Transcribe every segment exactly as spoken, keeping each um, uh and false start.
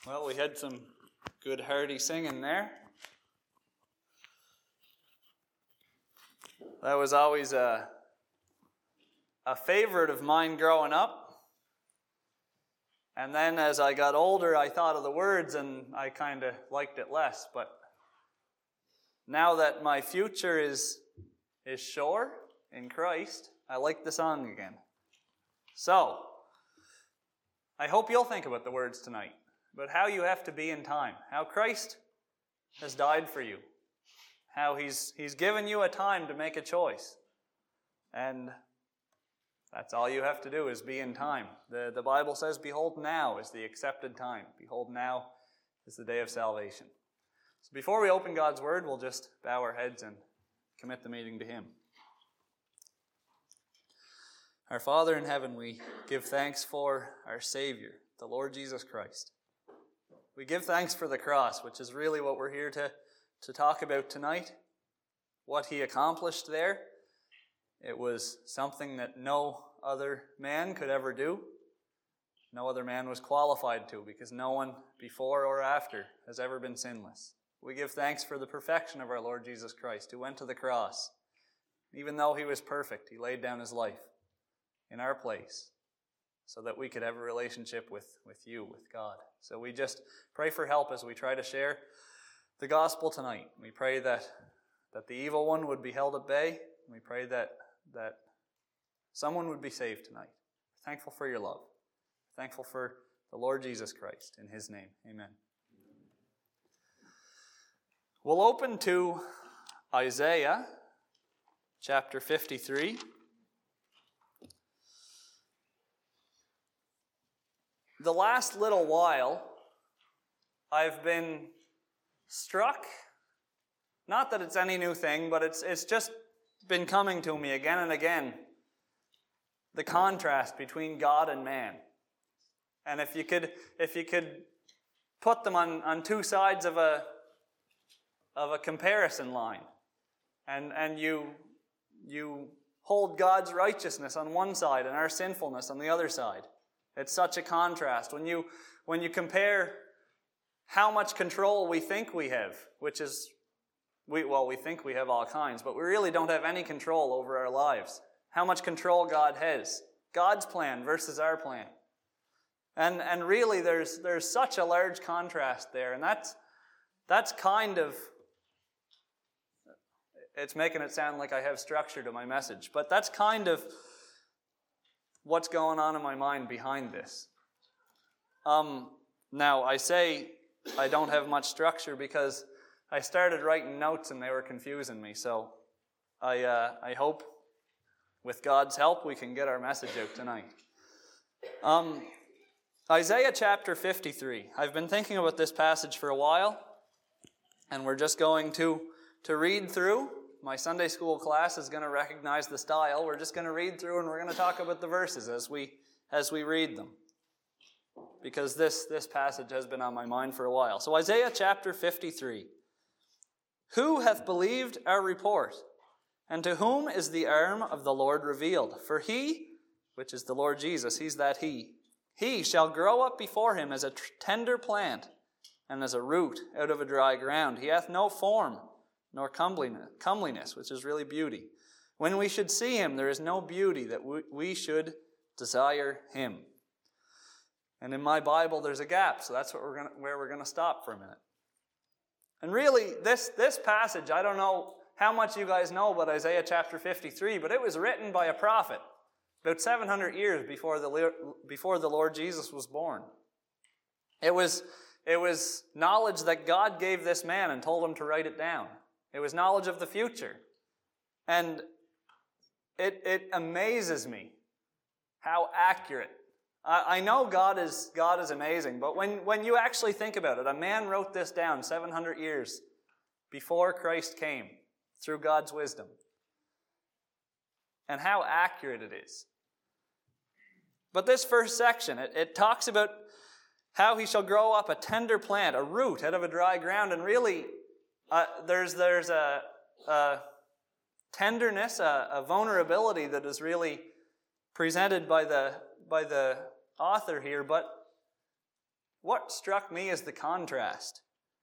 Well, we had some good hearty singing there. That was always a, a favorite of mine growing up. And then as I got older, I thought of the words and I kind of liked it less. But now that my future is, is sure in Christ, I like the song again. So, I hope you'll think about the words tonight, about how you have to be in time, how Christ has died for you, how he's he's given you a time to make a choice. And that's all you have to do is be in time. The, the Bible says, behold, now is the accepted time. Behold, now is the day of salvation. So before we open God's Word, we'll just bow our heads and commit the meeting to Him. Our Father in heaven, we give thanks for our Savior, the Lord Jesus Christ. We give thanks for the cross, which is really what we're here to, to talk about tonight. What He accomplished there. It was something that no other man could ever do. No other man was qualified to, because no one before or after has ever been sinless. We give thanks for the perfection of our Lord Jesus Christ, who went to the cross. Even though He was perfect, He laid down His life in our place so that we could have a relationship with, with you, with God. So we just pray for help as we try to share the gospel tonight. We pray that, that the evil one would be held at bay. We pray that, that someone would be saved tonight. We're thankful for your love. We're thankful for the Lord Jesus Christ. In His name, amen. We'll open to Isaiah chapter fifty-three. The last little while, I've been struck, not that it's any new thing, but it's it's just been coming to me again and again, the contrast between God and man. And if you could if you could put them on, on two sides of a of a comparison line, and and you you hold God's righteousness on one side and our sinfulness on the other side. It's such a contrast. When you when you compare how much control we think we have, which is, we well, we think we have all kinds, but we really don't have any control over our lives. How much control God has. God's plan versus our plan. And and really there's there's such a large contrast there, and that's that's kind of, it's making it sound like I have structure to my message, but that's kind of what's going on in my mind behind this. Um, now, I say I don't have much structure because I started writing notes and they were confusing me. So I, uh, I hope with God's help we can get our message out tonight. Um, Isaiah chapter fifty-three. I've been thinking about this passage for a while, and we're just going to, to read through. My Sunday school class is going to recognize the style. We're just going to read through and we're going to talk about the verses as we as we read them. Because this, this passage has been on my mind for a while. So Isaiah chapter fifty-three. Who hath believed our report? And to whom is the arm of the Lord revealed? For he, which is the Lord Jesus, he's that he, he shall grow up before him as a tender plant and as a root out of a dry ground. He hath no form, nor comeliness, which is really beauty. When we should see him, there is no beauty that we should desire him. And in my Bible, there's a gap, so that's what we're gonna, where we're going to stop for a minute. And really, this, this passage, I don't know how much you guys know about Isaiah chapter fifty-three, but it was written by a prophet about seven hundred years before the, before the Lord Jesus was born. It was, it was knowledge that God gave this man and told him to write it down. It was knowledge of the future. And it it amazes me how accurate. I, I know God is God is amazing, but when, when you actually think about it, a man wrote this down seven hundred years before Christ came through God's wisdom. And how accurate it is. But this first section, it, it talks about how he shall grow up a tender plant, a root out of a dry ground, and really Uh, there's there's a, a tenderness, a, a vulnerability that is really presented by the by the author here. But what struck me is the contrast.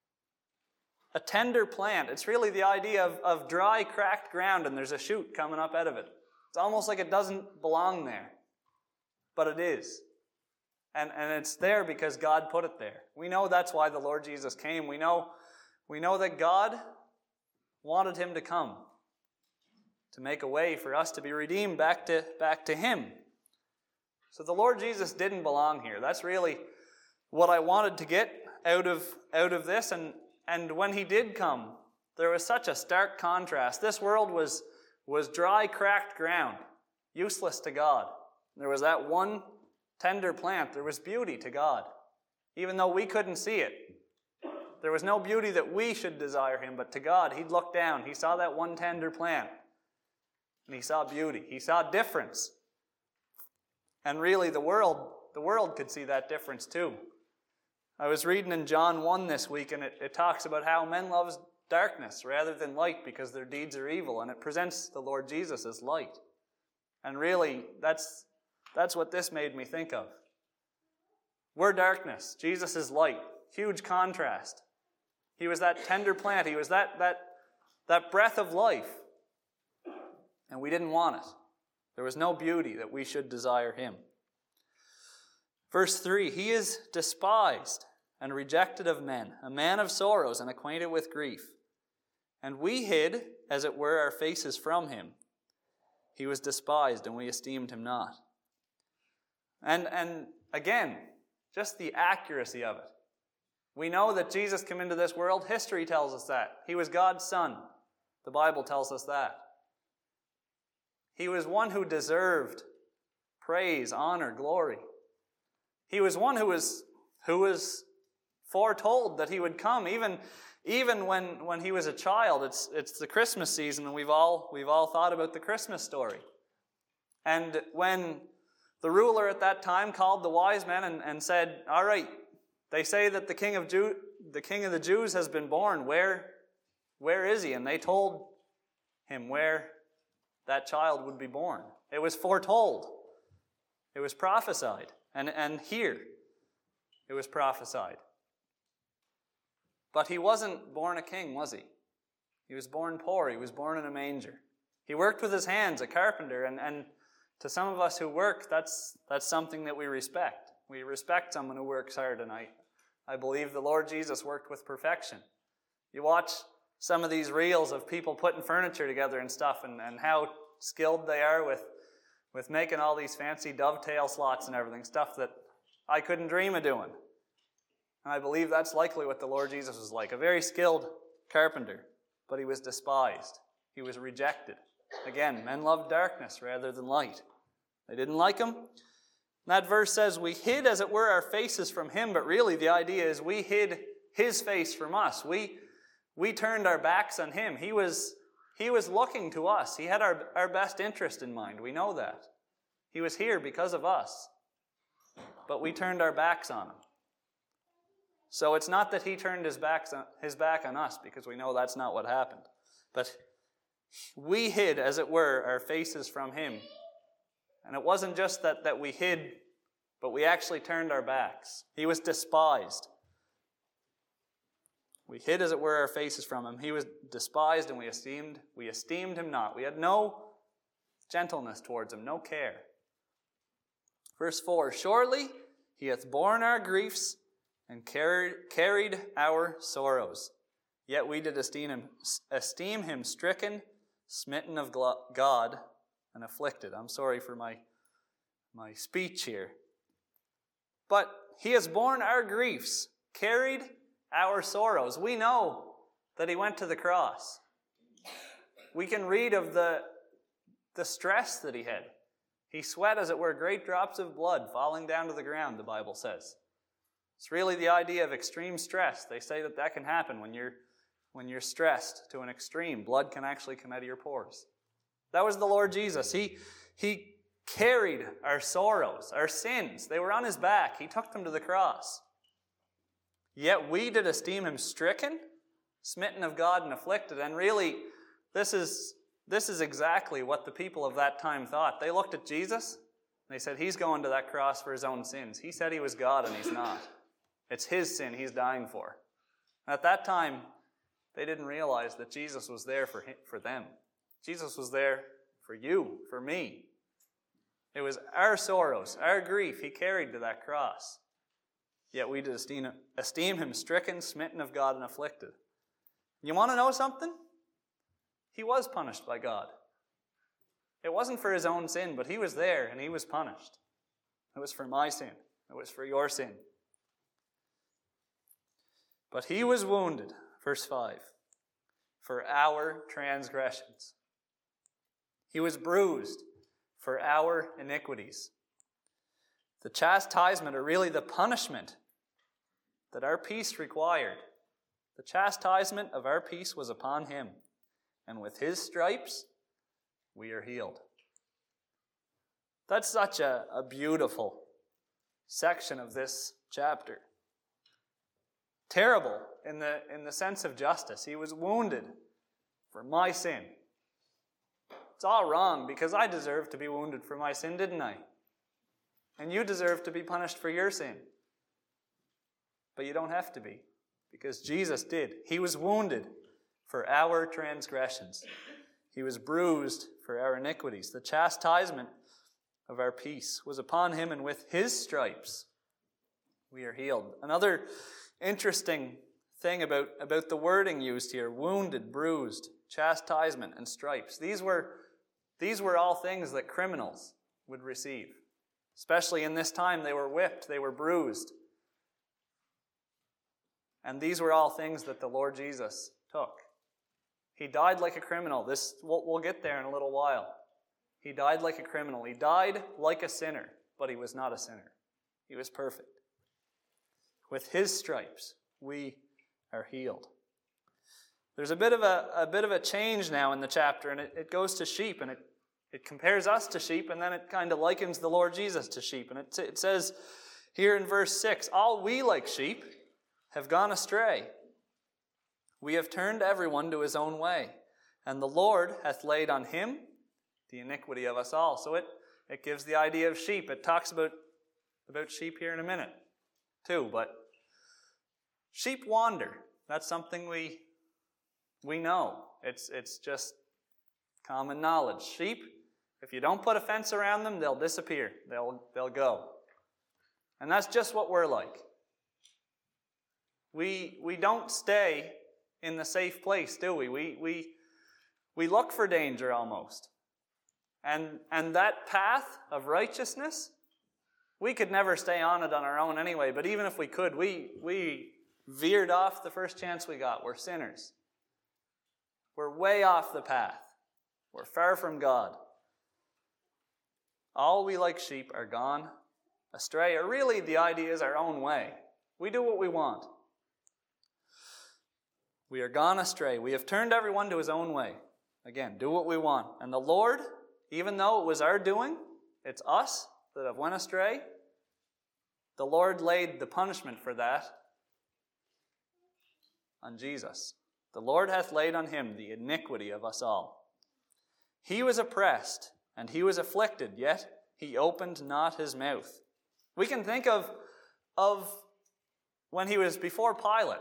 A tender plant. It's really the idea of, of dry, cracked ground, and there's a shoot coming up out of it. It's almost like it doesn't belong there. But it is. And, and it's there because God put it there. We know that's why the Lord Jesus came. We know, we know that God wanted him to come to make a way for us to be redeemed back to, back to him. So the Lord Jesus didn't belong here. That's really what I wanted to get out of, out of this. And, and when he did come, there was such a stark contrast. This world was, was dry, cracked ground, useless to God. There was that one tender plant. There was beauty to God, even though we couldn't see it. There was no beauty that we should desire him, but to God, he'd look down. He saw that one tender plant, and he saw beauty. He saw difference. And really, the world, the world could see that difference too. I was reading in John one this week, and it, it talks about how men love darkness rather than light because their deeds are evil, and it presents the Lord Jesus as light. And really, that's that's what this made me think of. We're darkness. Jesus is light. Huge contrast. He was that tender plant. He was that that that breath of life. And we didn't want it. There was no beauty that we should desire him. Verse three, he is despised and rejected of men, a man of sorrows and acquainted with grief. And we hid, as it were, our faces from him. He was despised, and we esteemed him not. And, and again, just the accuracy of it. We know that Jesus came into this world. History tells us that. He was God's son. The Bible tells us that. He was one who deserved praise, honor, glory. He was one who was, who was foretold that he would come, even, even when, when he was a child. It's, it's the Christmas season, and we've all, we've all thought about the Christmas story. And when the ruler at that time called the wise men and, and said, all right, they say that the king of Jew, the king of the Jews has been born. Where, where is he? And they told him where that child would be born. It was foretold. It was prophesied. And, and here, it was prophesied. But he wasn't born a king, was he? He was born poor. He was born in a manger. He worked with his hands, a carpenter, and, and to some of us who work, that's, that's something that we respect. We respect someone who works hard, and I, I believe the Lord Jesus worked with perfection. You watch some of these reels of people putting furniture together and stuff, and, and how skilled they are with, with making all these fancy dovetail slots and everything, stuff that I couldn't dream of doing. And I believe that's likely what the Lord Jesus was like, a very skilled carpenter, but he was despised. He was rejected. Again, men loved darkness rather than light. They didn't like him. That verse says, we hid, as it were, our faces from him, but really the idea is we hid his face from us. We, we turned our backs on him. He was, he was looking to us. He had our, our best interest in mind. We know that. He was here because of us. But we turned our backs on him. So it's not that he turned his back, his back on us, because we know that's not what happened. But we hid, as it were, our faces from him. And it wasn't just that, that we hid, but we actually turned our backs. He was despised. We hid, as it were, our faces from him. He was despised, and we esteemed, we esteemed him not. We had no gentleness towards him, no care. Verse four, surely he hath borne our griefs and carried, carried our sorrows. Yet we did esteem him, esteem him stricken, smitten of God, and afflicted. I'm sorry for my, my speech here. But he has borne our griefs, carried our sorrows. We know that he went to the cross. We can read of the, the stress that he had. He sweat, as it were, great drops of blood falling down to the ground, the Bible says. It's really the idea of extreme stress. They say that that can happen when you're, when you're stressed to an extreme. Blood can actually come out of your pores. That was the Lord Jesus. He, he carried our sorrows, our sins. They were on his back. He took them to the cross. Yet we did esteem him stricken, smitten of God, and afflicted. And really, this is, this is exactly what the people of that time thought. They looked at Jesus, and they said, he's going to that cross for his own sins. He said he was God, and he's not. It's his sin he's dying for. At that time, they didn't realize that Jesus was there for him, for them. Jesus was there for you, for me. It was our sorrows, our grief he carried to that cross. Yet we did esteem, esteem him stricken, smitten of God, and afflicted. You want to know something? He was punished by God. It wasn't for his own sin, but he was there and he was punished. It was for my sin. It was for your sin. But he was wounded, verse five, for our transgressions. He was bruised for our iniquities. The chastisement, or really the punishment that our peace required, the chastisement of our peace was upon him, and with his stripes we are healed. That's such a, a beautiful section of this chapter. Terrible in the, in the sense of justice. He was wounded for my sin. It's all wrong because I deserved to be wounded for my sin, didn't I? And you deserve to be punished for your sin. But you don't have to be, because Jesus did. He was wounded for our transgressions. He was bruised for our iniquities. The chastisement of our peace was upon him, and with his stripes we are healed. Another interesting thing about, about the wording used here, wounded, bruised, chastisement, and stripes. These were, these were all things that criminals would receive. Especially in this time, they were whipped, they were bruised. And these were all things that the Lord Jesus took. He died like a criminal. This we'll, we'll get there in a little while. He died like a criminal. He died like a sinner, but he was not a sinner. He was perfect. With his stripes, we are healed. There's a bit of a, a bit of a change now in the chapter, and it, it goes to sheep, and it, it compares us to sheep, and then it kind of likens the Lord Jesus to sheep. And it, it says here in verse six, all we like sheep have gone astray. We have turned everyone to his own way, and the Lord hath laid on him the iniquity of us all. So it, it gives the idea of sheep. It talks about, about sheep here in a minute, too, but sheep wander. That's something we we know. It's it's just common knowledge. Sheep, if you don't put a fence around them, they'll disappear. They'll they'll go. And that's just what we're like. We we don't stay in the safe place, do we? We we we look for danger almost. And and that path of righteousness, we could never stay on it on our own anyway, but even if we could, we we veered off the first chance we got. We're sinners. We're way off the path. We're far from God. All we like sheep are gone astray, or really the idea is our own way. We do what we want. We are gone astray. We have turned everyone to his own way. Again, do what we want. And the Lord, even though it was our doing, it's us that have went astray, the Lord laid the punishment for that on Jesus. The Lord hath laid on him the iniquity of us all. He was oppressed, and he was afflicted, yet he opened not his mouth. We can think of, of when he was before Pilate,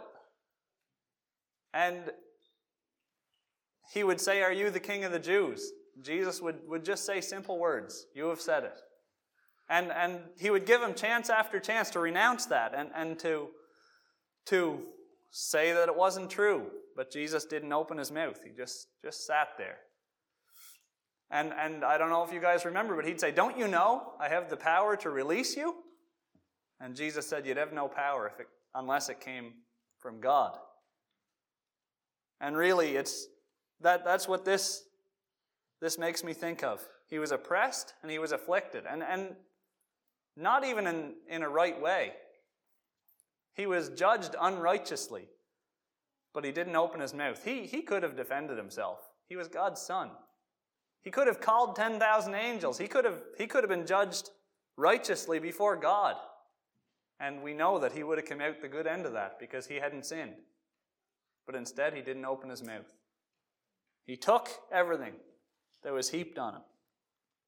and he would say, "Are you the King of the Jews?" Jesus would, would just say simple words, "You have said it." And and he would give him chance after chance to renounce that and, and to, to say that it wasn't true. But Jesus didn't open his mouth. He just, just sat there. And and I don't know if you guys remember, but he'd say, "Don't you know I have the power to release you?" And Jesus said, "You'd have no power if it, unless it came from God." And really, it's that that's what this this makes me think of. He was oppressed and he was afflicted, and and not even in, in a right way. He was judged unrighteously, but he didn't open his mouth. He he could have defended himself. He was God's son. He could have called ten thousand angels. He could have he could have been judged righteously before God. And we know that he would have come out the good end of that because he hadn't sinned. But instead, he didn't open his mouth. He took everything that was heaped on him.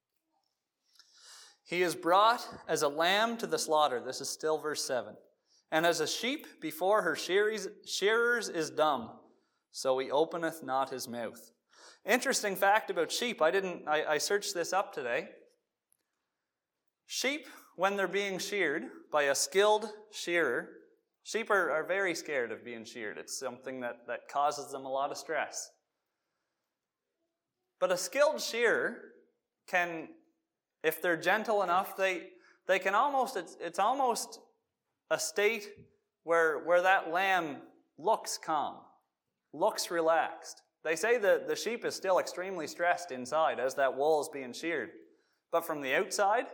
He is brought as a lamb to the slaughter. This is still verse seven. And as a sheep before her shearers, shearers is dumb, so he openeth not his mouth. Interesting fact about sheep. I didn't. I, I searched this up today. Sheep, when they're being sheared by a skilled shearer, sheep are, are very scared of being sheared. It's something that, that causes them a lot of stress. But a skilled shearer can, if they're gentle enough, they they can almost, it's, it's almost a state where, where that lamb looks calm, looks relaxed. They say that the sheep is still extremely stressed inside as that wool is being sheared. But from the outside,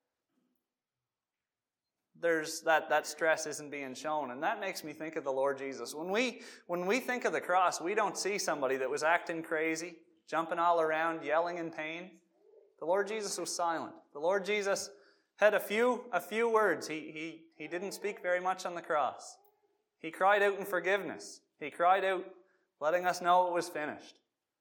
there's that, that stress isn't being shown. And that makes me think of the Lord Jesus. When we, when we think of the cross, we don't see somebody that was acting crazy, jumping all around, yelling in pain. The Lord Jesus was silent. The Lord Jesus had a few, a few words. He, he, he didn't speak very much on the cross. He cried out in forgiveness. He cried out, letting us know it was finished.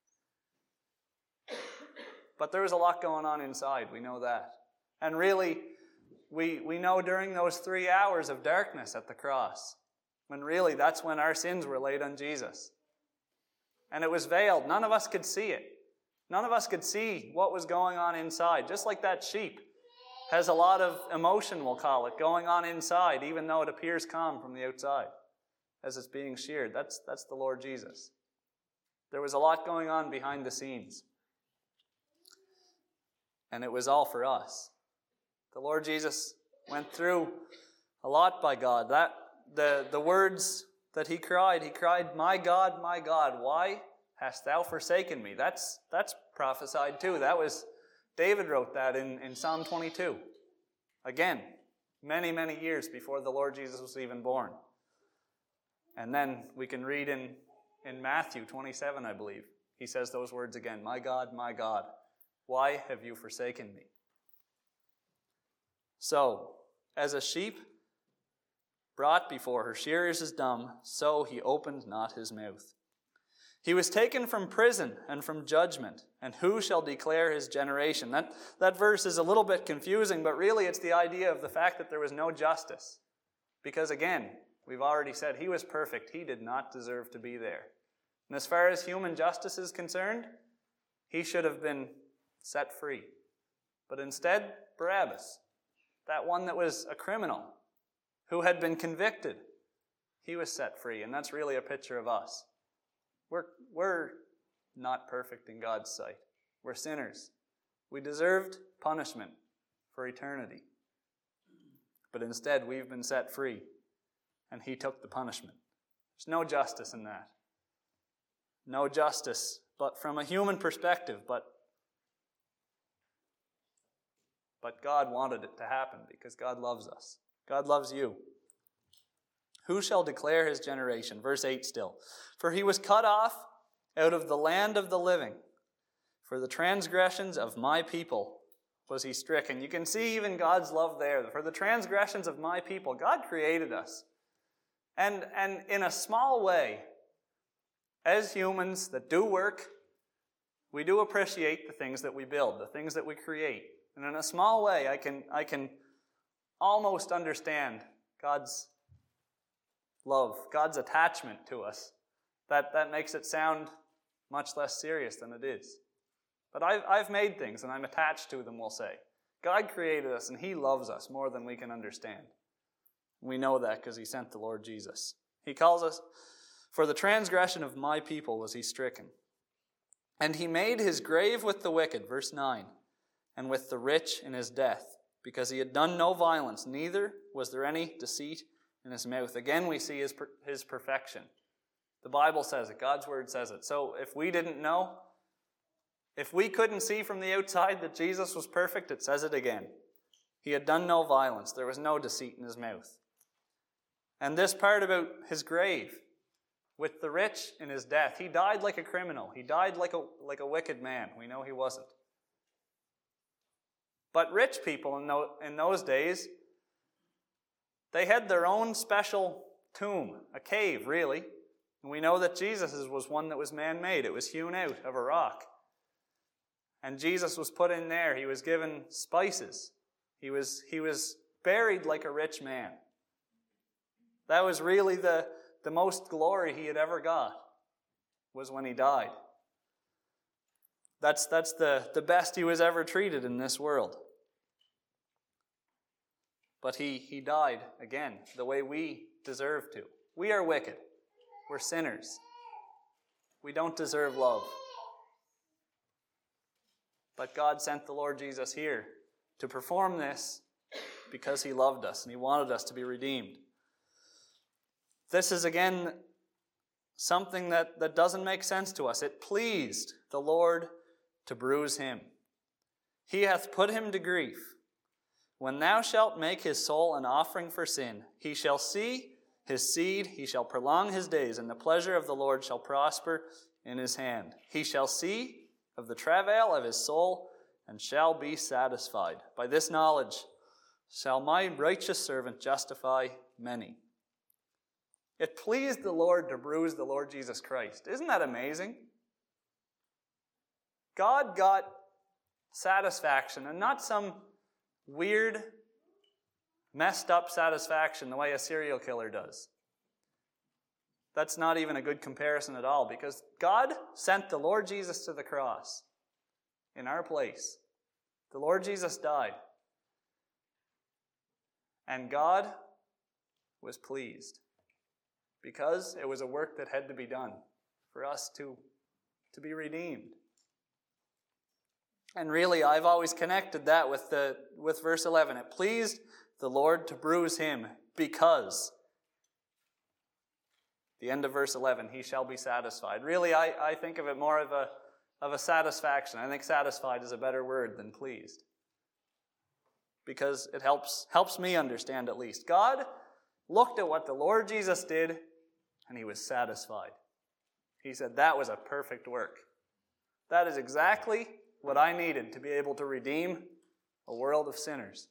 But there was a lot going on inside. We know that. And really, we, we know during those three hours of darkness at the cross, when really that's when our sins were laid on Jesus. And it was veiled. None of us could see it. None of us could see what was going on inside. Just like that sheep has a lot of emotion, we'll call it, going on inside, even though it appears calm from the outside as it's being sheared. That's, that's the Lord Jesus. There was a lot going on behind the scenes. And it was all for us. The Lord Jesus went through a lot by God. That the, the words that he cried, he cried, "My God, my God, why hast thou forsaken me?" That's, that's prophesied too. That was, David wrote that in, in Psalm twenty-two. Again, many, many years before the Lord Jesus was even born. And then we can read in, in Matthew twenty-seven, I believe, he says those words again, "My God, my God, why have you forsaken me?" So, as a sheep brought before her shearers is dumb, so he opened not his mouth. He was taken from prison and from judgment, and who shall declare his generation? That, that verse is a little bit confusing, but really it's the idea of the fact that there was no justice. Because again, we've already said he was perfect. He did not deserve to be there. And as far as human justice is concerned, he should have been set free. But instead, Barabbas, that one that was a criminal, who had been convicted, he was set free. And that's really a picture of us. We're, we're not perfect in God's sight. We're sinners. We deserved punishment for eternity. But instead, we've been set free. And he took the punishment. There's no justice in that. No justice, but from a human perspective. But, but God wanted it to happen because God loves us. God loves you. Who shall declare his generation? Verse eight still. For he was cut off out of the land of the living. For the transgressions of my people was he stricken. You can see even God's love there. For the transgressions of my people. God created us. And, and in a small way, as humans that do work, we do appreciate the things that we build, the things that we create. And in a small way, I can, I can almost understand God's love, God's attachment to us. That, that makes it sound much less serious than it is. But I've, I've made things and I'm attached to them, we'll say. God created us and he loves us more than we can understand. We know that because he sent the Lord Jesus. He calls us, for the transgression of my people was he stricken. And he made his grave with the wicked, verse nine, and with the rich in his death, because he had done no violence, neither was there any deceit in his mouth. Again, we see his, his perfection. The Bible says it. God's word says it. So if we didn't know, if we couldn't see from the outside that Jesus was perfect, it says it again. He had done no violence. There was no deceit in his mouth. And this part about his grave, with the rich in his death, he died like a criminal. He died like a, like a wicked man. We know he wasn't. But rich people in, no, in those days, they had their own special tomb, a cave, really. And we know that Jesus' was one that was man-made. It was hewn out of a rock. And Jesus was put in there. He was given spices. He was, he was buried like a rich man. That was really the, the most glory he had ever got, was when he died. That's, that's the, the best he was ever treated in this world. But he, he died, again, the way we deserve to. We are wicked. We're sinners. We don't deserve love. But God sent the Lord Jesus here to perform this because he loved us and he wanted us to be redeemed. This is, again, something that, that doesn't make sense to us. It pleased the Lord to bruise him. He hath put him to grief. When thou shalt make his soul an offering for sin, he shall see his seed, he shall prolong his days, and the pleasure of the Lord shall prosper in his hand. He shall see of the travail of his soul, and shall be satisfied. By this knowledge shall my righteous servant justify many. It pleased the Lord to bruise the Lord Jesus Christ. Isn't that amazing? God got satisfaction, and not some weird, messed up satisfaction the way a serial killer does. That's not even a good comparison at all, because God sent the Lord Jesus to the cross in our place. The Lord Jesus died. And God was pleased, because it was a work that had to be done for us to, to be redeemed. And really, I've always connected that with the with verse eleven. It pleased the Lord to bruise him because, the end of verse eleven, he shall be satisfied. Really, I, I think of it more of a, of a satisfaction. I think satisfied is a better word than pleased, because it helps, helps me understand at least. God looked at what the Lord Jesus did, and he was satisfied. He said, that was a perfect work. That is exactly what I needed to be able to redeem a world of sinners.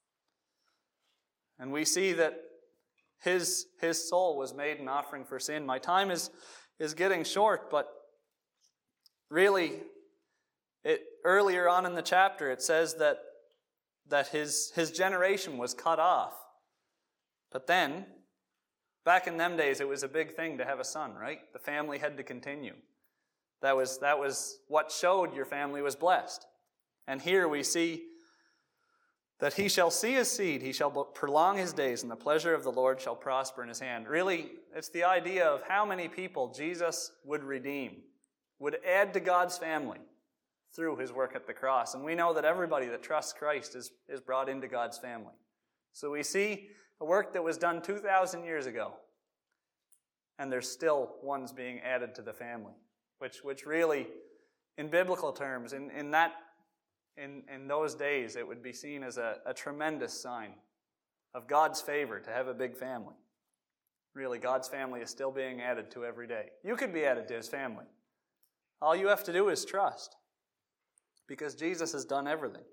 And we see that his, his soul was made an offering for sin. My time is, is getting short, but really, it, earlier on in the chapter, it says that, that his, his generation was cut off. But then, back in them days, it was a big thing to have a son, right? The family had to continue. That was, that was what showed your family was blessed. And here we see that he shall see his seed, he shall prolong his days, and the pleasure of the Lord shall prosper in his hand. Really, it's the idea of how many people Jesus would redeem, would add to God's family through his work at the cross. And we know that everybody that trusts Christ is, is brought into God's family. So we see a work that was done two thousand years ago, and there's still ones being added to the family. Which, which really, in biblical terms, in, in that, in, in those days, it would be seen as a, a tremendous sign of God's favor to have a big family. Really, God's family is still being added to every day. You could be added to his family. All you have to do is trust, because Jesus has done everything.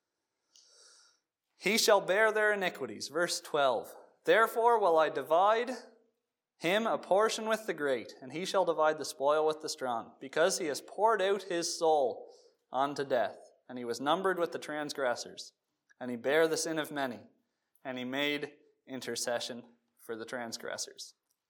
He shall bear their iniquities. Verse twelve. Therefore will I divide him a portion with the great, and he shall divide the spoil with the strong, because he has poured out his soul unto death, and he was numbered with the transgressors, and he bare the sin of many, and he made intercession for the transgressors.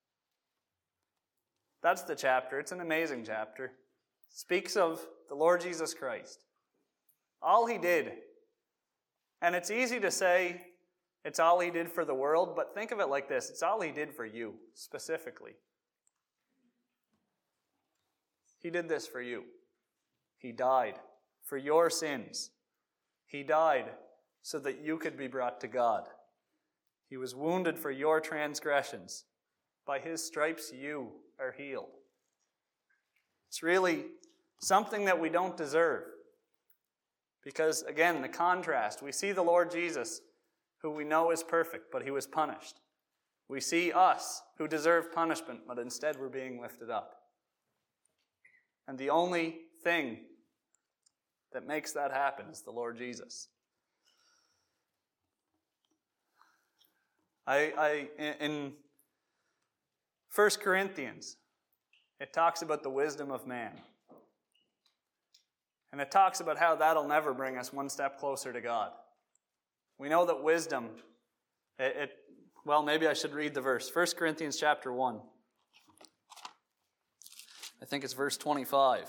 That's the chapter. It's an amazing chapter. It speaks of the Lord Jesus Christ. All he did. And it's easy to say, it's all he did for the world, but think of it like this. It's all he did for you, specifically. He did this for you. He died for your sins. He died so that you could be brought to God. He was wounded for your transgressions. By his stripes you are healed. It's really something that we don't deserve. Because, again, the contrast. We see the Lord Jesus, who we know is perfect, but he was punished. We see us, who deserve punishment, but instead we're being lifted up. And the only thing that makes that happen is the Lord Jesus. I, I in First Corinthians, it talks about the wisdom of man. And it talks about how that'll never bring us one step closer to God. We know that wisdom, it, it well, maybe I should read the verse. First Corinthians chapter one. I think it's verse twenty-five.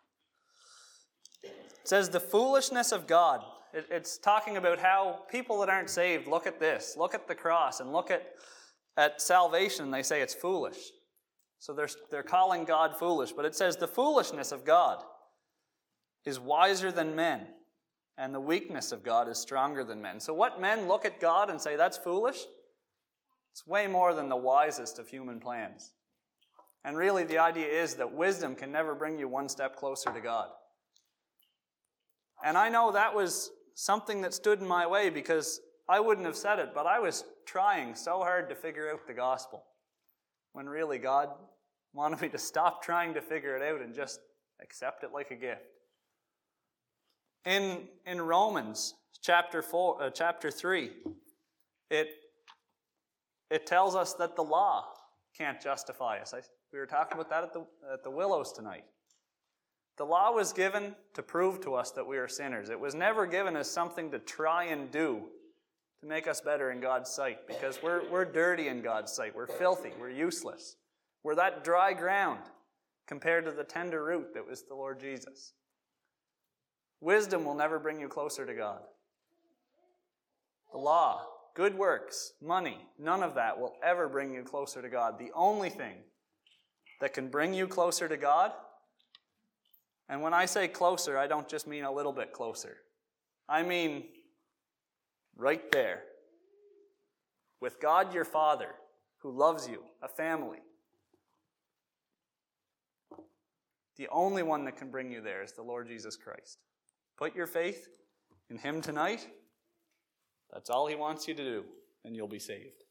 It says, the foolishness of God. It, it's talking about how people that aren't saved look at this, look at the cross, and look at, at salvation, and they say it's foolish. So they're, they're calling God foolish. But it says, the foolishness of God is wiser than men, and the weakness of God is stronger than men. So what men look at God and say, that's foolish? It's way more than the wisest of human plans. And really the idea is that wisdom can never bring you one step closer to God. And I know that was something that stood in my way because I wouldn't have said it, but I was trying so hard to figure out the gospel when really God wanted me to stop trying to figure it out and just accept it like a gift. In, in Romans chapter four, uh, chapter three, it, it tells us that the law can't justify us. I, we were talking about that at the, at the Willows tonight. The law was given to prove to us that we are sinners. It was never given as something to try and do to make us better in God's sight, because we're, we're dirty in God's sight. We're filthy. We're useless. We're that dry ground compared to the tender root that was the Lord Jesus. Wisdom will never bring you closer to God. The law, good works, money, none of that will ever bring you closer to God. The only thing that can bring you closer to God, and when I say closer, I don't just mean a little bit closer. I mean right there. With God your Father, who loves you, a family. The only one that can bring you there is the Lord Jesus Christ. Put your faith in Him tonight. That's all He wants you to do, and you'll be saved.